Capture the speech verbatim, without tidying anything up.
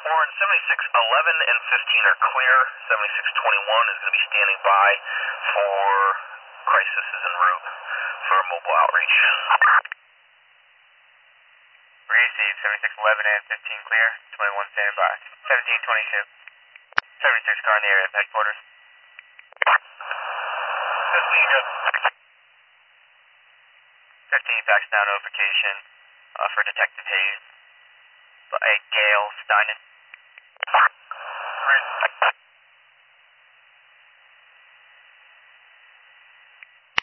Warren, seventy-six eleven and fifteen are clear. seventy-six twenty-one is going to be standing by for crisis is en route for mobile outreach. Received, seventy-six eleven and fifteen clear, twenty-one standing by. seventeen twenty-two. seventy-six car in the area, headquarters. fifteen good. fifteen fax down notification uh, for Detective Hayes. A Gail Steinen. Right.